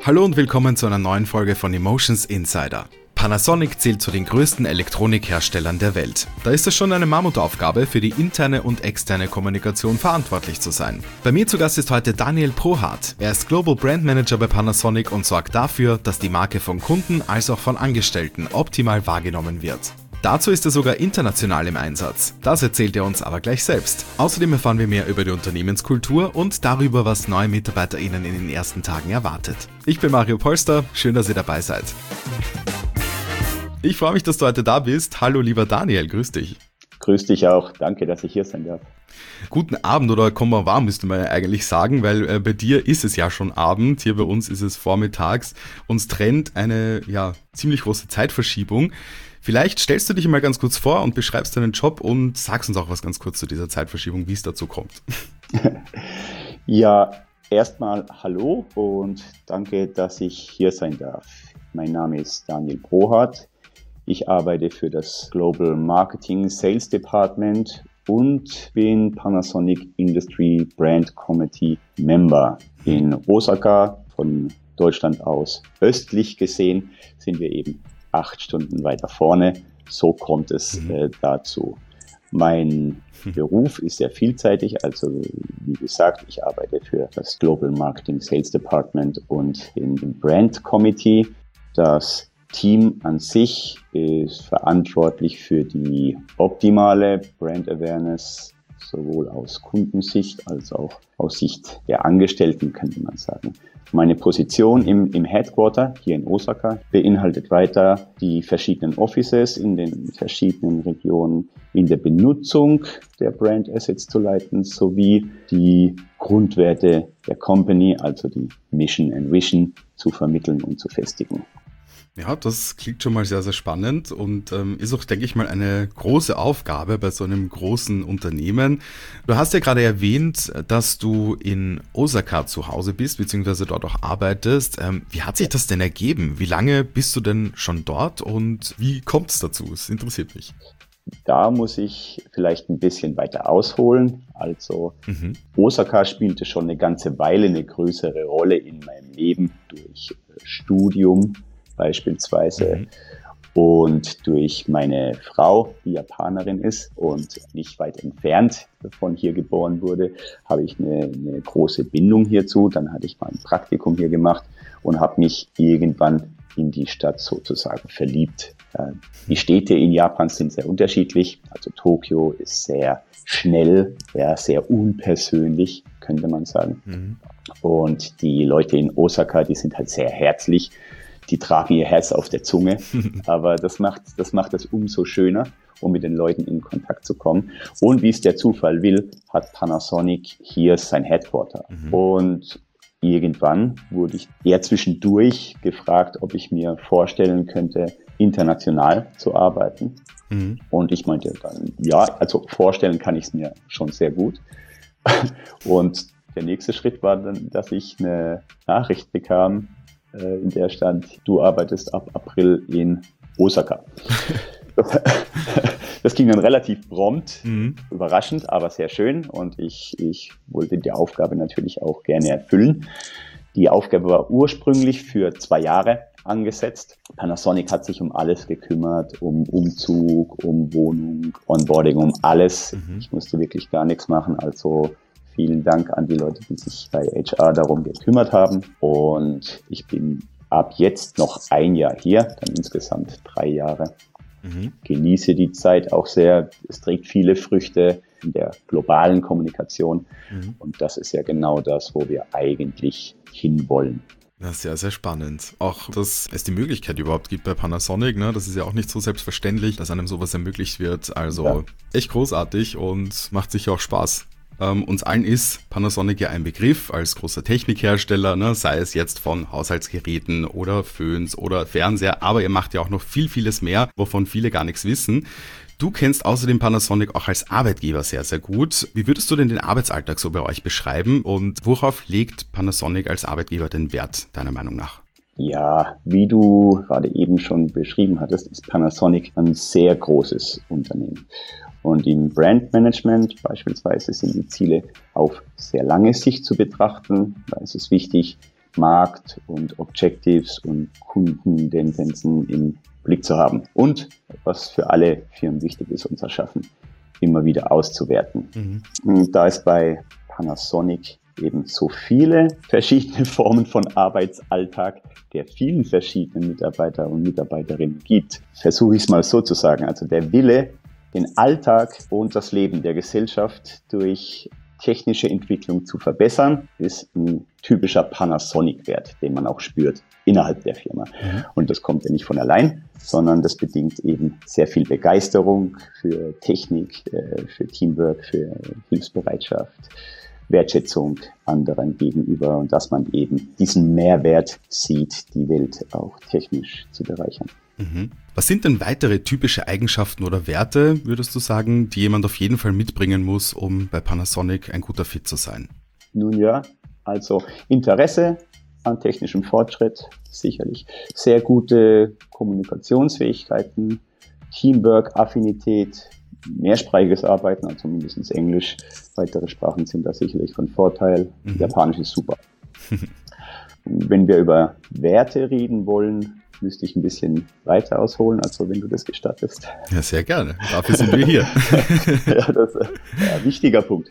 Hallo und willkommen zu einer neuen Folge von Emotions Insider. Panasonic zählt zu den größten Elektronikherstellern der Welt. Da ist es schon eine Mammutaufgabe, für die interne und externe Kommunikation verantwortlich zu sein. Bei mir zu Gast ist heute Daniel Prohardt. Er ist Global Brand Manager bei Panasonic und sorgt dafür, dass die Marke von Kunden als auch von Angestellten optimal wahrgenommen wird. Dazu ist er sogar international im Einsatz. Das erzählt er uns aber gleich selbst. Außerdem erfahren wir mehr über die Unternehmenskultur und darüber, was neue MitarbeiterInnen in den ersten Tagen erwartet. Ich bin Mario Polster, schön, dass ihr dabei seid. Ich freue mich, dass du heute da bist. Hallo lieber Daniel, grüß dich. Grüß dich auch, danke, dass ich hier sein darf. Guten Abend oder Konbanwa müsste man ja eigentlich sagen, weil bei dir ist es ja schon Abend, hier bei uns ist es vormittags. Uns trennt eine ziemlich große Zeitverschiebung. Vielleicht stellst du dich mal ganz kurz vor und beschreibst deinen Job und sagst uns auch was ganz kurz zu dieser Zeitverschiebung, wie es dazu kommt. Ja, erstmal hallo und danke, dass ich hier sein darf. Mein Name ist Daniel Prohardt. Ich arbeite für das Global Marketing Sales Department und bin Panasonic Industry Brand Committee Member in Osaka. Von Deutschland aus östlich gesehen sind wir eben 8 Stunden weiter vorne. So kommt es dazu. Mein Beruf ist sehr vielseitig. Also wie gesagt, ich arbeite für das Global Marketing Sales Department und im Brand Committee. Das Team an sich ist verantwortlich für die optimale Brand Awareness, sowohl aus Kundensicht als auch aus Sicht der Angestellten, könnte man sagen. Meine Position im Headquarter hier in Osaka beinhaltet weiter die verschiedenen Offices in den verschiedenen Regionen in der Benutzung der Brand Assets zu leiten, sowie die Grundwerte der Company, also die Mission and Vision, zu vermitteln und zu festigen. Ja, das klingt schon mal sehr, sehr spannend und ist auch, denke ich mal, eine große Aufgabe bei so einem großen Unternehmen. Du hast ja gerade erwähnt, dass du in Osaka zu Hause bist, beziehungsweise dort auch arbeitest. Wie hat sich das denn ergeben? Wie lange bist du denn schon dort und wie kommt es dazu? Es interessiert mich. Da muss ich vielleicht ein bisschen weiter ausholen. Also Osaka spielte schon eine ganze Weile eine größere Rolle in meinem Leben durch Studium beispielsweise und durch meine Frau, die Japanerin ist und nicht weit entfernt von hier geboren wurde, habe ich eine große Bindung hierzu. Dann hatte ich mal ein Praktikum hier gemacht und habe mich irgendwann in die Stadt sozusagen verliebt. Die Städte in Japan sind sehr unterschiedlich. Also Tokio ist sehr schnell, sehr unpersönlich, könnte man sagen. Und die Leute in Osaka, die sind halt sehr herzlich. Die tragen ihr Herz auf der Zunge, aber das macht es umso schöner, um mit den Leuten in Kontakt zu kommen. Und wie es der Zufall will, hat Panasonic hier sein Headquarter. Und irgendwann wurde ich eher zwischendurch gefragt, ob ich mir vorstellen könnte, international zu arbeiten. Und ich meinte dann, ja, also vorstellen kann ich es mir schon sehr gut. Und der nächste Schritt war dann, dass ich eine Nachricht bekam, in der stand, du arbeitest ab April in Osaka. Das ging dann relativ prompt, überraschend, aber sehr schön und ich wollte die Aufgabe natürlich auch gerne erfüllen. Die Aufgabe war ursprünglich für 2 Jahre angesetzt. Panasonic hat sich um alles gekümmert, um Umzug, um Wohnung, Onboarding, um alles. Ich musste wirklich gar nichts machen, also vielen Dank an die Leute, die sich bei HR darum gekümmert haben. Und ich bin ab jetzt noch 1 Jahr hier, dann insgesamt 3 Jahre. Genieße die Zeit auch sehr. Es trägt viele Früchte in der globalen Kommunikation. Und das ist ja genau das, wo wir eigentlich hinwollen. Das ist sehr, sehr spannend. Auch, dass es die Möglichkeit überhaupt gibt bei Panasonic, ne? Das ist ja auch nicht so selbstverständlich, dass einem sowas ermöglicht wird. Also echt großartig und macht sicher auch Spaß. Uns allen ist Panasonic ja ein Begriff als großer Technikhersteller, ne? Sei es jetzt von Haushaltsgeräten oder Föhns oder Fernseher, aber ihr macht ja auch noch vieles mehr, wovon viele gar nichts wissen. Du kennst außerdem Panasonic auch als Arbeitgeber sehr, sehr gut. Wie würdest du denn den Arbeitsalltag so bei euch beschreiben und worauf legt Panasonic als Arbeitgeber den Wert, deiner Meinung nach? Ja, wie du gerade eben schon beschrieben hattest, ist Panasonic ein sehr großes Unternehmen. Und im Brandmanagement beispielsweise sind die Ziele auf sehr lange Sicht zu betrachten. Da ist es wichtig, Markt und Objectives und Kundentendenzen im Blick zu haben. Und was für alle Firmen wichtig ist, unser Schaffen immer wieder auszuwerten. Und da es bei Panasonic eben so viele verschiedene Formen von Arbeitsalltag der vielen verschiedenen Mitarbeiter und Mitarbeiterinnen gibt, versuche ich es mal so zu sagen. Also der Wille, den Alltag und das Leben der Gesellschaft durch technische Entwicklung zu verbessern, ist ein typischer Panasonic-Wert, den man auch spürt innerhalb der Firma. Und das kommt ja nicht von allein, sondern das bedingt eben sehr viel Begeisterung für Technik, für Teamwork, für Hilfsbereitschaft, Wertschätzung anderen gegenüber und dass man eben diesen Mehrwert sieht, die Welt auch technisch zu bereichern. Was sind denn weitere typische Eigenschaften oder Werte, würdest du sagen, die jemand auf jeden Fall mitbringen muss, um bei Panasonic ein guter Fit zu sein? Nun ja, also Interesse an technischem Fortschritt, sicherlich. Sehr gute Kommunikationsfähigkeiten, Teamwork, Affinität, mehrsprachiges Arbeiten, also mindestens Englisch. Weitere Sprachen sind da sicherlich von Vorteil. Japanisch ist super. Wenn wir über Werte reden wollen, müsste ich ein bisschen weiter ausholen, also wenn du das gestattest. Ja, sehr gerne. Dafür sind wir hier. Wichtiger Punkt.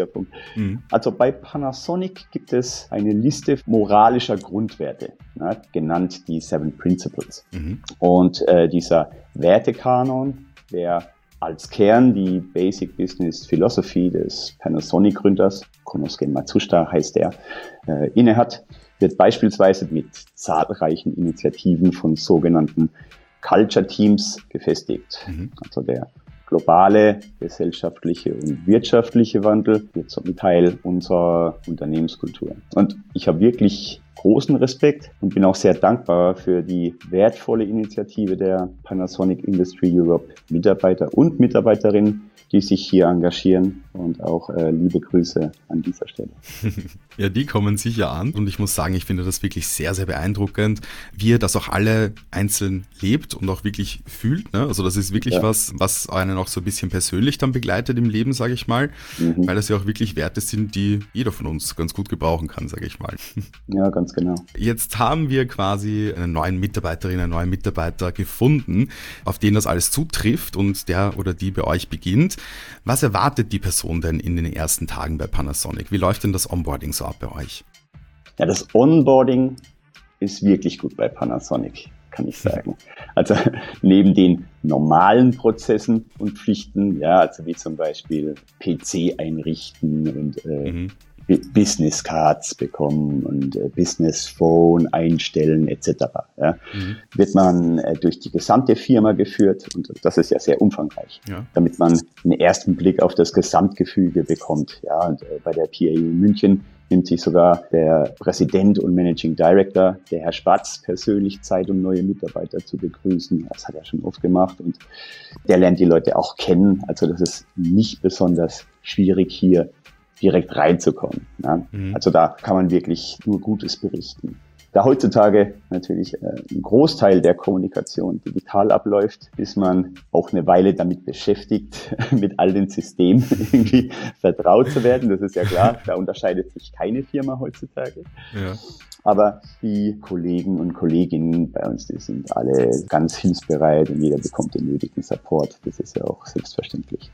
Also bei Panasonic gibt es eine Liste moralischer Grundwerte, genannt die 7 Principles. Und dieser Wertekanon, der als Kern die Basic Business Philosophy des Panasonic-Gründers, Konosuke Matsushita heißt er, innehat, wird beispielsweise mit zahlreichen Initiativen von sogenannten Culture Teams gefestigt. Also der globale, gesellschaftliche und wirtschaftliche Wandel wird zum Teil unserer Unternehmenskultur. Und ich habe wirklich großen Respekt und bin auch sehr dankbar für die wertvolle Initiative der Panasonic Industry Europe Mitarbeiter und Mitarbeiterinnen, die sich hier engagieren und auch liebe Grüße an dieser Stelle. Ja, die kommen sicher an und ich muss sagen, ich finde das wirklich sehr, sehr beeindruckend, wie ihr das auch alle einzeln lebt und auch wirklich fühlt. Ne? Also das ist wirklich was einen auch so ein bisschen persönlich dann begleitet im Leben, sage ich mal, weil das ja auch wirklich Werte sind, die jeder von uns ganz gut gebrauchen kann, sage ich mal. Ja, ganz genau. Jetzt haben wir quasi eine neue Mitarbeiterin, einen neuen Mitarbeiter gefunden, auf den das alles zutrifft und der oder die bei euch beginnt. Was erwartet die Person denn in den ersten Tagen bei Panasonic? Wie läuft denn das Onboarding so ab bei euch? Ja, das Onboarding ist wirklich gut bei Panasonic, kann ich sagen. Also neben den normalen Prozessen und Pflichten, ja, also wie zum Beispiel PC einrichten und Business Cards bekommen und Business Phone einstellen etc. Ja, wird man durch die gesamte Firma geführt und das ist ja sehr umfangreich, damit man einen ersten Blick auf das Gesamtgefüge bekommt. Ja, und bei der PAU München nimmt sich sogar der Präsident und Managing Director, der Herr Spatz, persönlich Zeit, um neue Mitarbeiter zu begrüßen. Das hat er schon oft gemacht und der lernt die Leute auch kennen. Also das ist nicht besonders schwierig hier direkt reinzukommen. Ja. Also da kann man wirklich nur Gutes berichten. Da heutzutage natürlich ein Großteil der Kommunikation digital abläuft, ist man auch eine Weile damit beschäftigt, mit all den Systemen irgendwie vertraut zu werden. Das ist ja klar, da unterscheidet sich keine Firma heutzutage. Ja. Aber die Kollegen und Kolleginnen bei uns, die sind alle ganz hilfsbereit und jeder bekommt den nötigen Support. Das ist ja auch selbstverständlich.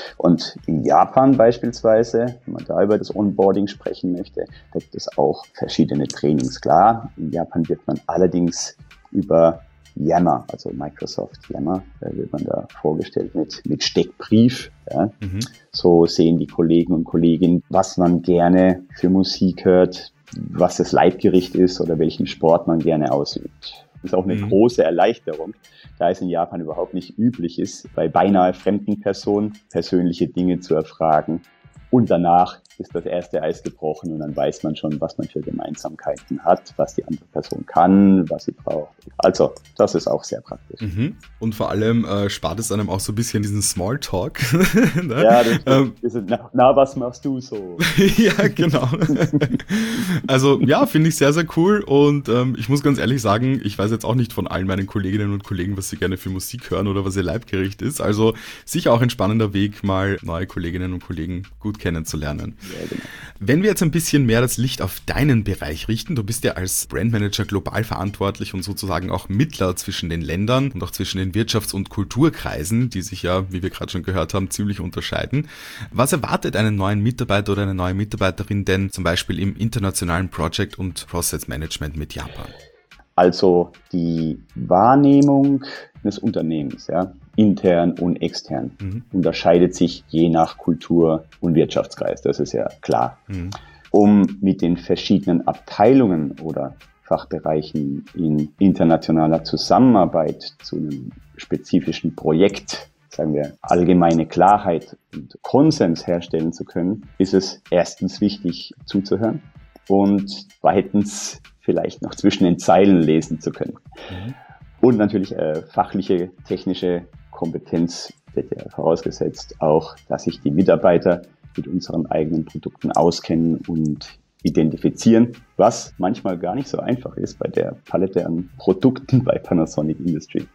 Und in Japan beispielsweise, wenn man da über das Onboarding sprechen möchte, da gibt es auch verschiedene Trainings. Klar, in Japan wird man allerdings über Yammer, also Microsoft Yammer, da wird man da vorgestellt mit Steckbrief. Ja. So sehen die Kollegen und Kolleginnen, was man gerne für Musik hört, was das Leibgericht ist oder welchen Sport man gerne ausübt. Das ist auch eine große Erleichterung, da es in Japan überhaupt nicht üblich ist, bei beinahe fremden Personen persönliche Dinge zu erfragen. Und danach ist das erste Eis gebrochen und dann weiß man schon, was man für Gemeinsamkeiten hat, was die andere Person kann, was sie braucht. Also, das ist auch sehr praktisch. Und vor allem spart es einem auch so ein bisschen diesen Smalltalk. Ne? Ja, das ist, was machst du so? Ja, genau. Also, ja, finde ich sehr, sehr cool und ich muss ganz ehrlich sagen, ich weiß jetzt auch nicht von allen meinen Kolleginnen und Kollegen, was sie gerne für Musik hören oder was ihr Leibgericht ist. Also, sicher auch ein spannender Weg, mal neue Kolleginnen und Kollegen gut kennenzulernen. Ja, genau. Wenn wir jetzt ein bisschen mehr das Licht auf deinen Bereich richten, du bist ja als Brandmanager global verantwortlich und sozusagen auch Mittler zwischen den Ländern und auch zwischen den Wirtschafts- und Kulturkreisen, die sich ja, wie wir gerade schon gehört haben, ziemlich unterscheiden. Was erwartet einen neuen Mitarbeiter oder eine neue Mitarbeiterin denn zum Beispiel im internationalen Project- und Process Management mit Japan? Also die Wahrnehmung des Unternehmens, ja, intern und extern, unterscheidet sich je nach Kultur und Wirtschaftskreis, das ist ja klar. Um mit den verschiedenen Abteilungen oder Fachbereichen in internationaler Zusammenarbeit zu einem spezifischen Projekt, sagen wir, allgemeine Klarheit und Konsens herstellen zu können, ist es erstens wichtig zuzuhören und zweitens vielleicht noch zwischen den Zeilen lesen zu können. Und natürlich fachliche, technische Kompetenz wird ja vorausgesetzt auch, dass sich die Mitarbeiter mit unseren eigenen Produkten auskennen und identifizieren, was manchmal gar nicht so einfach ist bei der Palette an Produkten bei Panasonic Industry.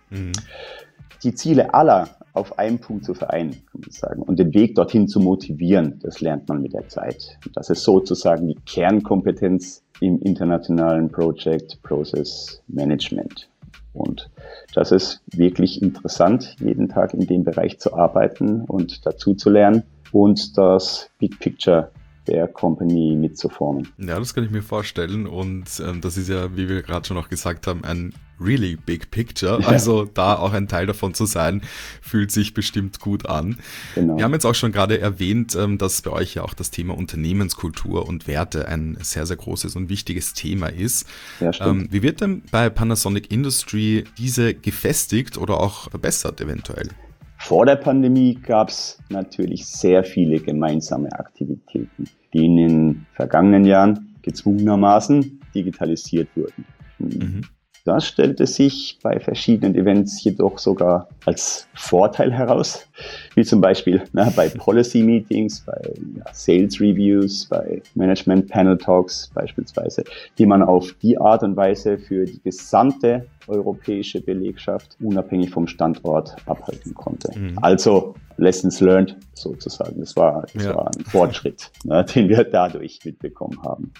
Die Ziele aller auf einen Punkt zu vereinen, kann man sagen, und den Weg dorthin zu motivieren, das lernt man mit der Zeit. Das ist sozusagen die Kernkompetenz im internationalen Project Process Management. Und das ist wirklich interessant, jeden Tag in dem Bereich zu arbeiten und dazu zu lernen und das Big Picture der Company mitzuformen. Ja, das kann ich mir vorstellen und das ist ja, wie wir gerade schon auch gesagt haben, ein really big picture, also da auch ein Teil davon zu sein, fühlt sich bestimmt gut an. Genau. Wir haben jetzt auch schon gerade erwähnt, dass bei euch ja auch das Thema Unternehmenskultur und Werte ein sehr, sehr großes und wichtiges Thema ist. Ja, stimmt. Wie wird denn bei Panasonic Industry diese gefestigt oder auch verbessert eventuell? Vor der Pandemie gab es natürlich sehr viele gemeinsame Aktivitäten, die in den vergangenen Jahren gezwungenermaßen digitalisiert wurden. Das stellte sich bei verschiedenen Events jedoch sogar als Vorteil heraus, wie zum Beispiel bei Policy Meetings, bei Sales Reviews, bei Management Panel Talks beispielsweise, die man auf die Art und Weise für die gesamte europäische Belegschaft unabhängig vom Standort abhalten konnte. Also Lessons learned sozusagen. Das war ein Fortschritt, den wir dadurch mitbekommen haben.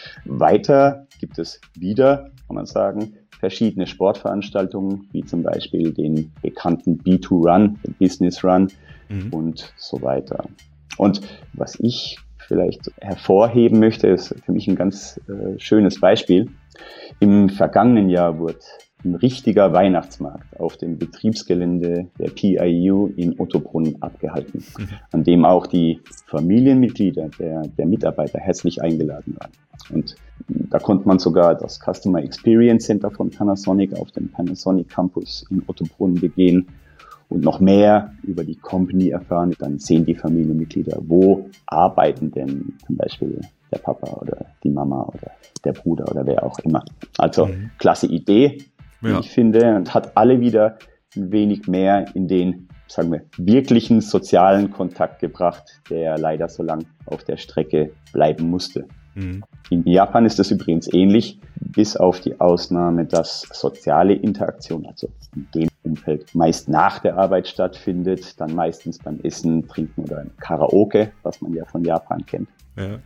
Weiter gibt es wieder, kann man sagen, verschiedene Sportveranstaltungen, wie zum Beispiel den bekannten B2Run, den Business Run und so weiter. Und was ich vielleicht hervorheben möchte, ist für mich ein ganz schönes Beispiel. Im vergangenen Jahr wurde ein richtiger Weihnachtsmarkt auf dem Betriebsgelände der PIU in Ottobrunn abgehalten, an dem auch die Familienmitglieder der Mitarbeiter herzlich eingeladen waren. Und da konnte man sogar das Customer Experience Center von Panasonic auf dem Panasonic Campus in Ottobrunn begehen und noch mehr über die Company erfahren. Dann sehen die Familienmitglieder, wo arbeiten denn zum Beispiel der Papa oder die Mama oder der Bruder oder wer auch immer. Also klasse Idee, wie ich finde, und hat alle wieder ein wenig mehr in den, sagen wir, wirklichen sozialen Kontakt gebracht, der leider so lang auf der Strecke bleiben musste. In Japan ist das übrigens ähnlich, bis auf die Ausnahme, dass soziale Interaktion, also in dem Umfeld, meist nach der Arbeit stattfindet, dann meistens beim Essen, Trinken oder im Karaoke, was man ja von Japan kennt. Ja.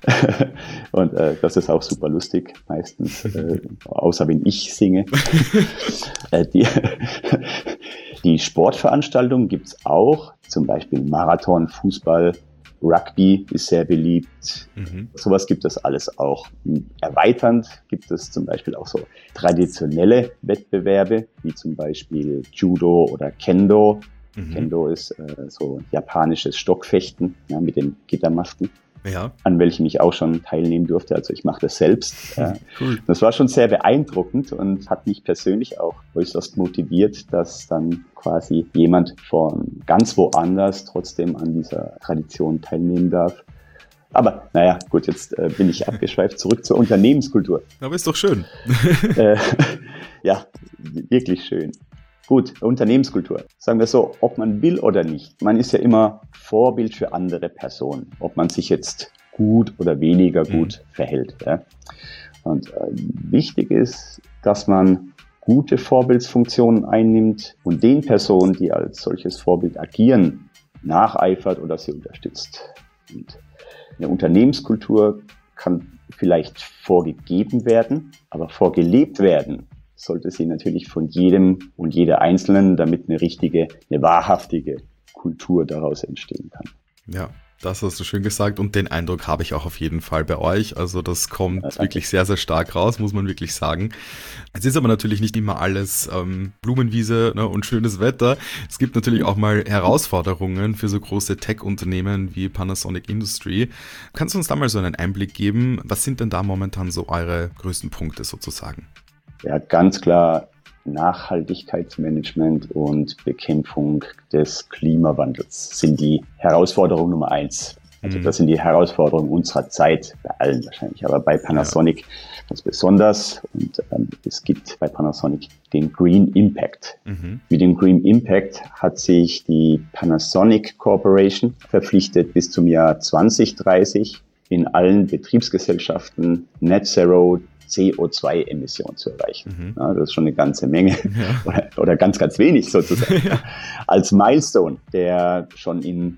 Und das ist auch super lustig, meistens, außer wenn ich singe. Die Sportveranstaltungen gibt's auch, zum Beispiel Marathon, Fußball, Rugby ist sehr beliebt. Sowas gibt es alles auch. Erweiternd gibt es zum Beispiel auch so traditionelle Wettbewerbe, wie zum Beispiel Judo oder Kendo. Kendo ist so japanisches Stockfechten mit den Gittermasken. An welchem ich auch schon teilnehmen durfte. Also ich mache das selbst. Cool. Das war schon sehr beeindruckend und hat mich persönlich auch äußerst motiviert, dass dann quasi jemand von ganz woanders trotzdem an dieser Tradition teilnehmen darf. Aber naja, gut, jetzt bin ich abgeschweift. Zurück zur Unternehmenskultur. Aber ist doch schön. Ja, wirklich schön. Gut, Unternehmenskultur. Sagen wir so, ob man will oder nicht. Man ist ja immer Vorbild für andere Personen, ob man sich jetzt gut oder weniger gut verhält. Ja? Und wichtig ist, dass man gute Vorbildsfunktionen einnimmt und den Personen, die als solches Vorbild agieren, nacheifert oder sie unterstützt. Und Eine Unternehmenskultur kann vielleicht vorgegeben werden, aber vorgelebt werden sollte sie natürlich von jedem und jeder Einzelnen, damit eine wahrhaftige Kultur daraus entstehen kann. Ja, das hast du schön gesagt und den Eindruck habe ich auch auf jeden Fall bei euch. Also das kommt wirklich sehr, sehr stark raus, muss man wirklich sagen. Es ist aber natürlich nicht immer alles Blumenwiese, ne, und schönes Wetter. Es gibt natürlich auch mal Herausforderungen für so große Tech-Unternehmen wie Panasonic Industry. Kannst du uns da mal so einen Einblick geben? Was sind denn da momentan so eure größten Punkte sozusagen? Ja, ganz klar Nachhaltigkeitsmanagement und Bekämpfung des Klimawandels sind die Herausforderung Nummer 1. Also das sind die Herausforderungen unserer Zeit, bei allen wahrscheinlich, aber bei Panasonic ganz besonders. Und es gibt bei Panasonic den Green Impact. Mit dem Green Impact hat sich die Panasonic Corporation verpflichtet, bis zum Jahr 2030 in allen Betriebsgesellschaften Net Zero CO2-Emissionen zu erreichen. Ja, das ist schon eine ganze Menge oder ganz, ganz wenig sozusagen. Als Milestone der schon in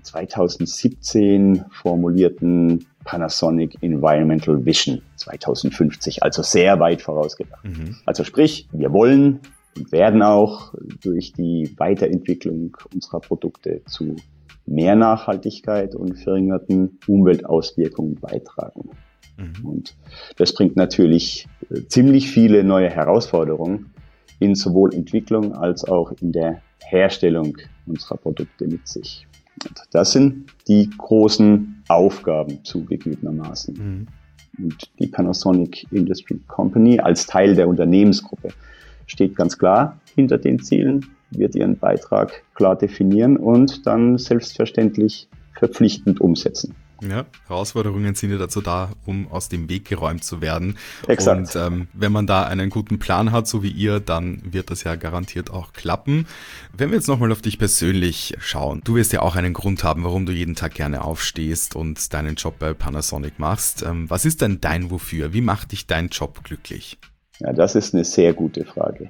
2017 formulierten Panasonic Environmental Vision 2050, also sehr weit vorausgedacht. Also sprich, wir wollen und werden auch durch die Weiterentwicklung unserer Produkte zu mehr Nachhaltigkeit und verringerten Umweltauswirkungen beitragen. Und das bringt natürlich ziemlich viele neue Herausforderungen in sowohl Entwicklung als auch in der Herstellung unserer Produkte mit sich. Und das sind die großen Aufgaben zugegebenermaßen. Und die Panasonic Industry Company als Teil der Unternehmensgruppe steht ganz klar hinter den Zielen, wird ihren Beitrag klar definieren und dann selbstverständlich verpflichtend umsetzen. Ja, Herausforderungen sind ja dazu da, um aus dem Weg geräumt zu werden. Exakt. Und wenn man da einen guten Plan hat, so wie ihr, dann wird das ja garantiert auch klappen. Wenn wir jetzt nochmal auf dich persönlich schauen, du wirst ja auch einen Grund haben, warum du jeden Tag gerne aufstehst und deinen Job bei Panasonic machst. Was ist denn dein Wofür? Wie macht dich dein Job glücklich? Ja, das ist eine sehr gute Frage.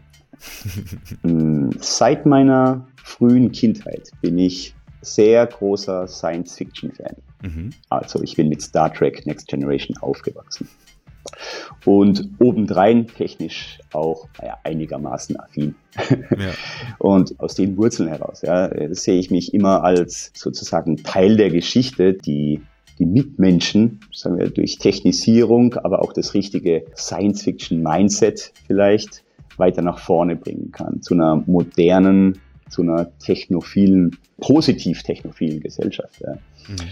Seit meiner frühen Kindheit bin ich sehr großer Science-Fiction-Fan. Also ich bin mit Star Trek Next Generation aufgewachsen. Und obendrein technisch auch einigermaßen affin. Ja. Und aus den Wurzeln heraus sehe ich mich immer als sozusagen Teil der Geschichte, die Mitmenschen, sagen wir, durch Technisierung, aber auch das richtige Science-Fiction-Mindset vielleicht weiter nach vorne bringen kann. Zu einer modernen, zu einer positiv technophilen Gesellschaft. Ja.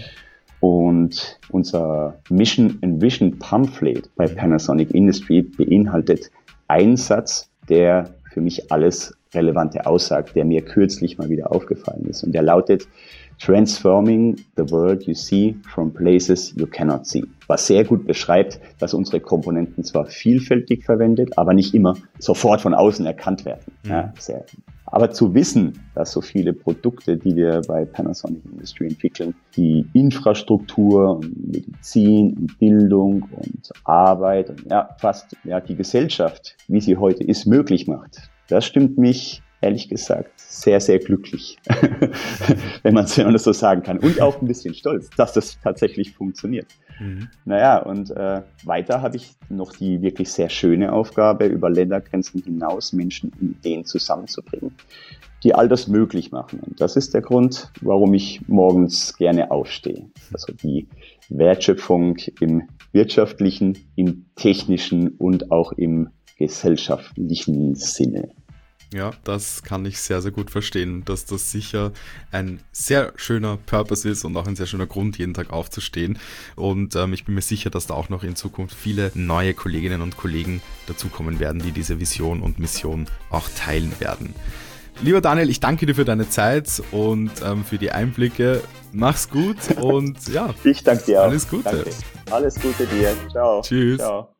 Und unser Mission and Vision Pamphlet bei Panasonic Industry beinhaltet einen Satz, der für mich alles Relevante aussagt, der mir kürzlich mal wieder aufgefallen ist. Und der lautet: Transforming the world you see from places you cannot see. Was sehr gut beschreibt, dass unsere Komponenten zwar vielfältig verwendet, aber nicht immer sofort von außen erkannt werden. Ja, aber zu wissen, dass so viele Produkte, die wir bei Panasonic Industry entwickeln, die Infrastruktur und Medizin und Bildung und Arbeit und fast die Gesellschaft, wie sie heute ist, möglich macht, das stimmt mich ehrlich gesagt sehr, sehr glücklich, wenn man das so sagen kann. Und auch ein bisschen stolz, dass das tatsächlich funktioniert. Und weiter habe ich noch die wirklich sehr schöne Aufgabe, über Ländergrenzen hinaus Menschen und Ideen zusammenzubringen, die all das möglich machen. Und das ist der Grund, warum ich morgens gerne aufstehe. Also die Wertschöpfung im wirtschaftlichen, im technischen und auch im gesellschaftlichen Sinne. Ja, das kann ich sehr, sehr gut verstehen, dass das sicher ein sehr schöner Purpose ist und auch ein sehr schöner Grund, jeden Tag aufzustehen. Und ich bin mir sicher, dass da auch noch in Zukunft viele neue Kolleginnen und Kollegen dazukommen werden, die diese Vision und Mission auch teilen werden. Lieber Daniel, ich danke dir für deine Zeit und für die Einblicke. Mach's gut und ich danke dir auch. Alles Gute. Danke. Alles Gute dir. Ciao. Tschüss. Ciao.